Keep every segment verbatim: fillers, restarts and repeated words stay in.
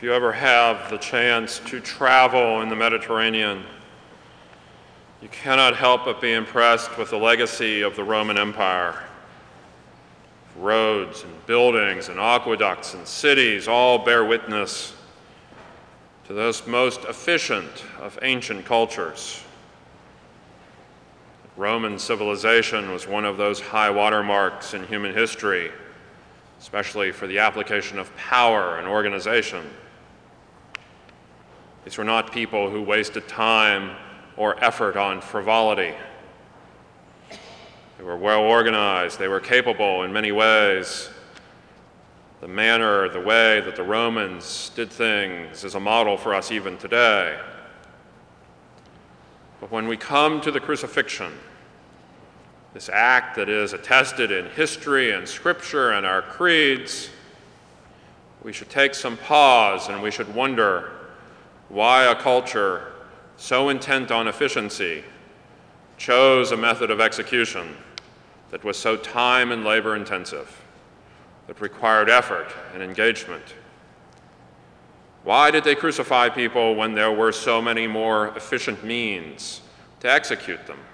If you ever have the chance to travel in the Mediterranean, you cannot help but be impressed with the legacy of the Roman Empire. Roads and buildings and aqueducts and cities all bear witness to this most efficient of ancient cultures. Roman civilization was one of those high watermarks in human history, especially for the application of power and organization. These were not people who wasted time or effort on frivolity. They were well organized, they were capable in many ways. The manner, the way that the Romans did things is a model for us even today. But when we come to the crucifixion, this act that is attested in history and scripture and our creeds, we should take some pause and we should wonder why a culture so intent on efficiency chose a method of execution that was so time and labor intensive, that required effort and engagement. Why did they crucify people when there were so many more efficient means to execute them?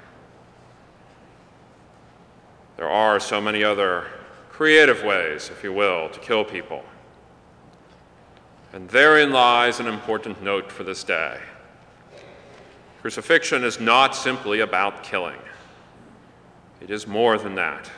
There are so many other creative ways, if you will, to kill people. And therein lies an important note for this day. Crucifixion is not simply about killing. It is more than that.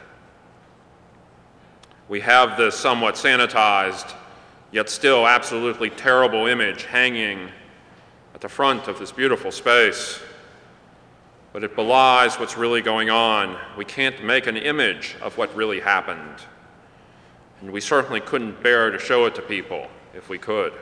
We have this somewhat sanitized, yet still absolutely terrible image hanging at the front of this beautiful space, but it belies what's really going on. We can't make an image of what really happened, and we certainly couldn't bear to show it to people if we could.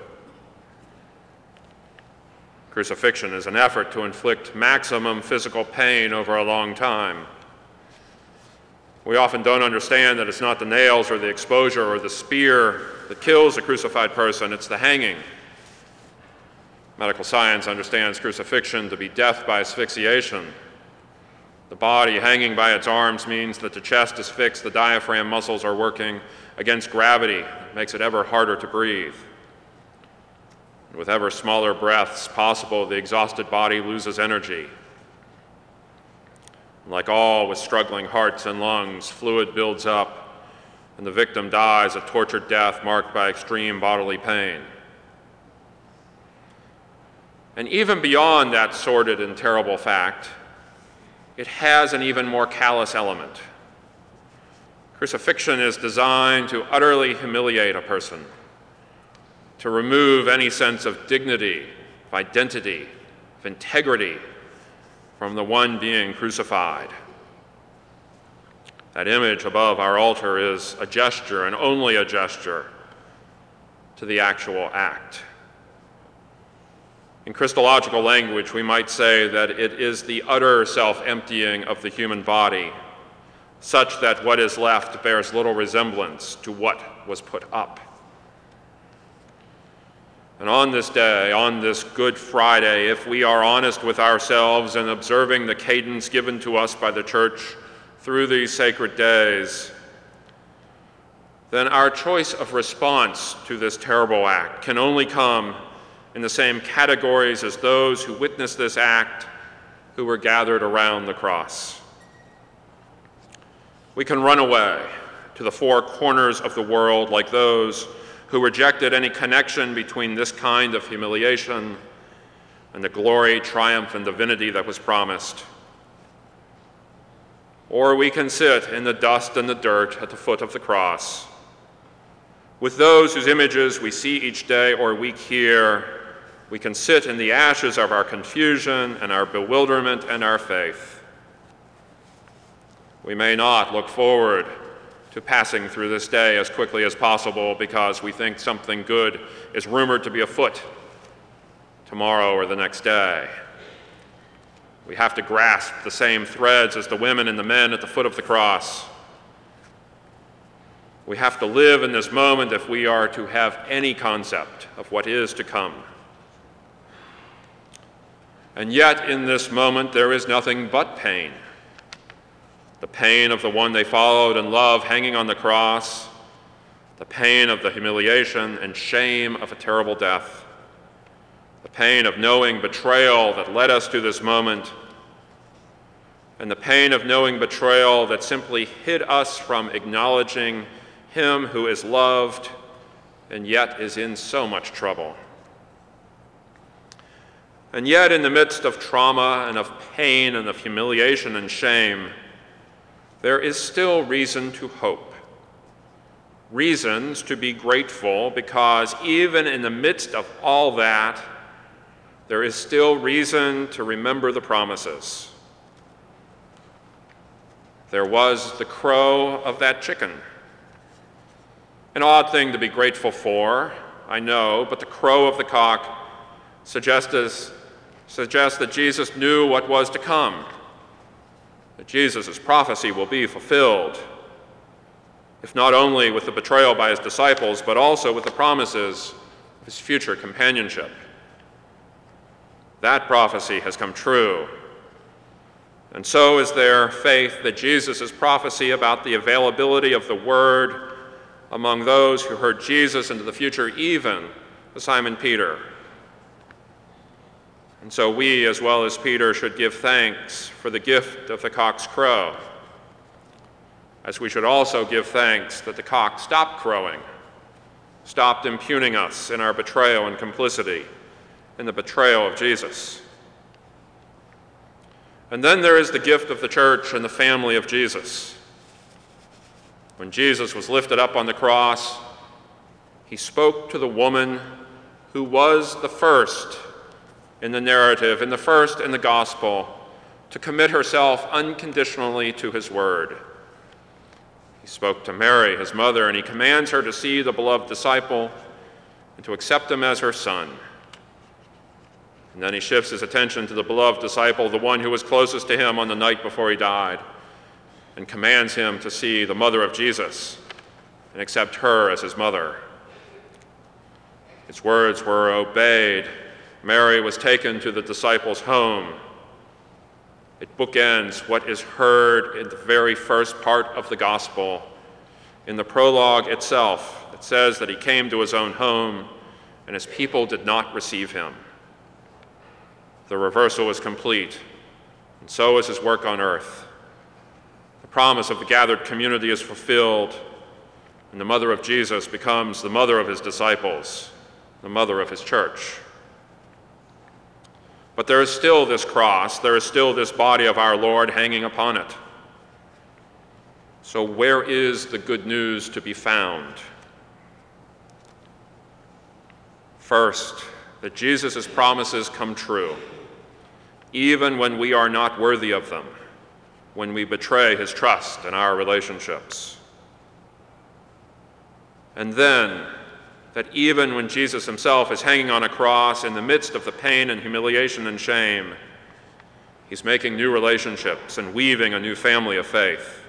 Crucifixion is an effort to inflict maximum physical pain over a long time. We often don't understand that it's not the nails or the exposure or the spear that kills a crucified person, it's the hanging. Medical science understands crucifixion to be death by asphyxiation. The body hanging by its arms means that the chest is fixed, the diaphragm muscles are working against gravity. It makes it ever harder to breathe. And with ever smaller breaths possible, the exhausted body loses energy. Like all with struggling hearts and lungs, fluid builds up, and the victim dies a tortured death marked by extreme bodily pain. And even beyond that sordid and terrible fact, it has an even more callous element. Crucifixion is designed to utterly humiliate a person, to remove any sense of dignity, of identity, of integrity from the one being crucified. That image above our altar is a gesture, and only a gesture, to the actual act. In Christological language, we might say that it is the utter self-emptying of the human body, such that what is left bears little resemblance to what was put up. And on this day, on this Good Friday, if we are honest with ourselves and observing the cadence given to us by the Church through these sacred days, then our choice of response to this terrible act can only come in the same categories as those who witnessed this act, who were gathered around the cross. We can run away to the four corners of the world like those who rejected any connection between this kind of humiliation and the glory, triumph, and divinity that was promised. Or we can sit in the dust and the dirt at the foot of the cross with those whose images we see each day or week here. We can sit in the ashes of our confusion and our bewilderment and our faith. We may not look forward to passing through this day as quickly as possible because we think something good is rumored to be afoot tomorrow or the next day. We have to grasp the same threads as the women and the men at the foot of the cross. We have to live in this moment if we are to have any concept of what is to come. And yet, in this moment, there is nothing but pain. The pain of the one they followed and loved hanging on the cross, the pain of the humiliation and shame of a terrible death, the pain of knowing betrayal that led us to this moment, and the pain of knowing betrayal that simply hid us from acknowledging him who is loved and yet is in so much trouble. And yet, in the midst of trauma and of pain and of humiliation and shame, there is still reason to hope, reasons to be grateful, because even in the midst of all that, there is still reason to remember the promises. There was the crow of that chicken. An odd thing to be grateful for, I know, but the crow of the cock suggests, suggests that Jesus knew what was to come, that Jesus' prophecy will be fulfilled, if not only with the betrayal by his disciples, but also with the promises of his future companionship. That prophecy has come true. And so is there faith that Jesus' prophecy about the availability of the Word among those who heard Jesus into the future, even to Simon Peter. And so we, as well as Peter, should give thanks for the gift of the cock's crow, as we should also give thanks that the cock stopped crowing, stopped impugning us in our betrayal and complicity in the betrayal of Jesus. And then there is the gift of the church and the family of Jesus. When Jesus was lifted up on the cross, he spoke to the woman who was the first in the narrative, in the first in the gospel, to commit herself unconditionally to his word. He spoke to Mary, his mother, and he commands her to see the beloved disciple and to accept him as her son. And then he shifts his attention to the beloved disciple, the one who was closest to him on the night before he died, and commands him to see the mother of Jesus and accept her as his mother. His words were obeyed. Mary was taken to the disciples' home. It bookends what is heard in the very first part of the gospel. In the prologue itself, it says that he came to his own home, and his people did not receive him. The reversal is complete, and so is his work on earth. The promise of the gathered community is fulfilled, and the mother of Jesus becomes the mother of his disciples, the mother of his church. But there is still this cross, there is still this body of our Lord hanging upon it. So where is the good news to be found? First, that Jesus' promises come true, even when we are not worthy of them, when we betray his trust in our relationships. And then, that even when Jesus himself is hanging on a cross in the midst of the pain and humiliation and shame, he's making new relationships and weaving a new family of faith.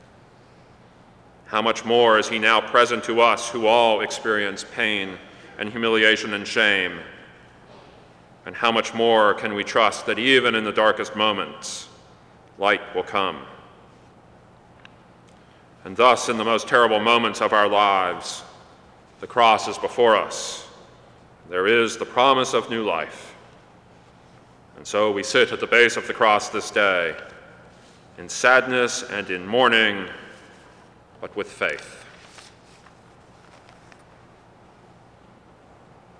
How much more is he now present to us who all experience pain and humiliation and shame? And how much more can we trust that even in the darkest moments, light will come? And thus, in the most terrible moments of our lives, the cross is before us. There is the promise of new life. And so we sit at the base of the cross this day, in sadness and in mourning, but with faith.